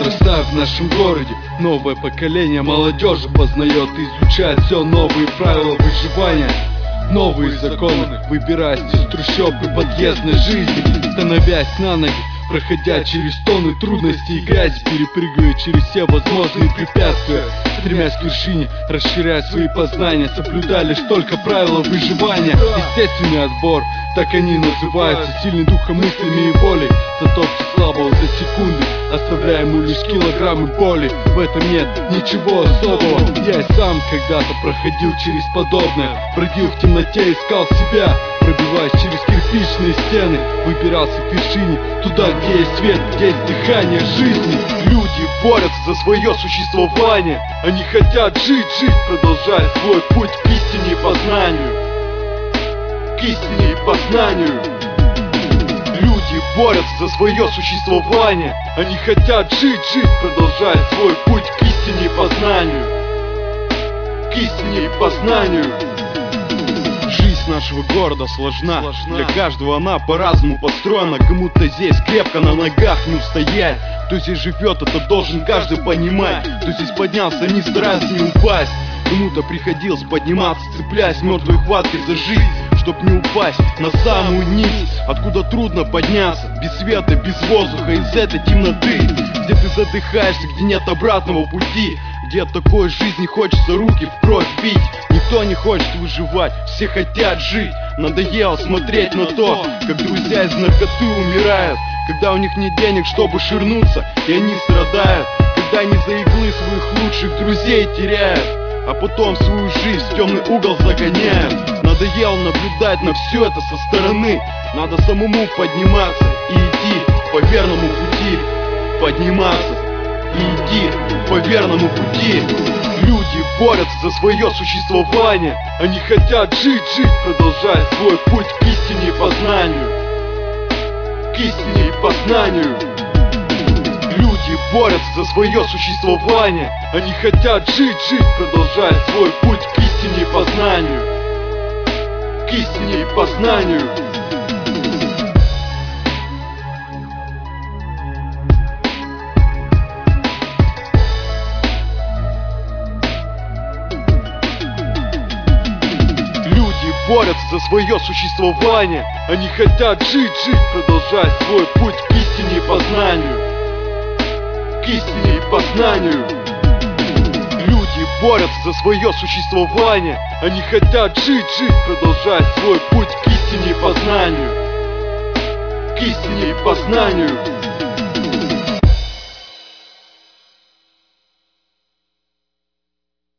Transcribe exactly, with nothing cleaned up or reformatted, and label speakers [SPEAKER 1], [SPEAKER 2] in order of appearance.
[SPEAKER 1] Вырастая в нашем городе, новое поколение молодежи познает и изучает все новые правила выживания, новые законы, выбираясь из трущоб и подъездной жизни, становясь на ноги, проходя через тонны трудностей и грязи, перепрыгивая через все возможные препятствия, стремясь к вершине, расширяя свои познания, соблюдая лишь только правила выживания. Естественный отбор, так они называются, сильный духом, мыслями и волей, затопчет слабого за секунды, оставляя ему лишь килограммы боли. В этом нет ничего особого. Я и сам когда-то проходил через подобное, бродил в темноте, искал себя, пробиваясь через кирпичные стены, выбирался к вершине, туда, где есть свет, где есть дыхание жизни. Люди борются за свое существование, они хотят жить, жить, продолжая свой путь к истине и познанию, к истине и познанию. Люди борются за свое существование, они хотят жить, жить, продолжая свой путь к истине и познанию, к истине и познанию.
[SPEAKER 2] Жизнь нашего города сложна, сложна. Для каждого она по-разному построена. Кому-то здесь крепко на ногах не устоять. Кто здесь живет, это должен каждый понимать. Кто здесь поднялся, не стараясь не упасть. Кому-то приходилось подниматься, цепляясь мертвой хваткой за жизнь, чтоб не упасть на самую низ, откуда трудно подняться, без света, без воздуха, из этой темноты, где ты задыхаешься, где нет обратного пути, где от такой жизни хочется руки в кровь бить. Никто не хочет выживать, все хотят жить. Надоело смотреть на то, как друзья из наркоты умирают, когда у них нет денег, чтобы ширнуться, и они страдают, когда они за иглы своих лучших друзей теряют, а потом свою жизнь в темный угол загоняют. Надоело наблюдать на все это со стороны. Надо самому подниматься и идти по верному пути. Подниматься и идти по верному пути.
[SPEAKER 1] Люди борются за свое существование, они хотят жить, жить, продолжая свой путь к истине и познанию, к истине и познанию. Люди борются за свое существование, они хотят жить, жить, продолжая свой путь к истине и познанию, к истине и познанию. Люди борются за свое существование, они хотят жить, жить, продолжая свой путь к истине и познанию, к истине и познанию. Люди борются за свое существование, они хотят жить, жить, продолжая свой путь к истине и познанию, к истине и познанию.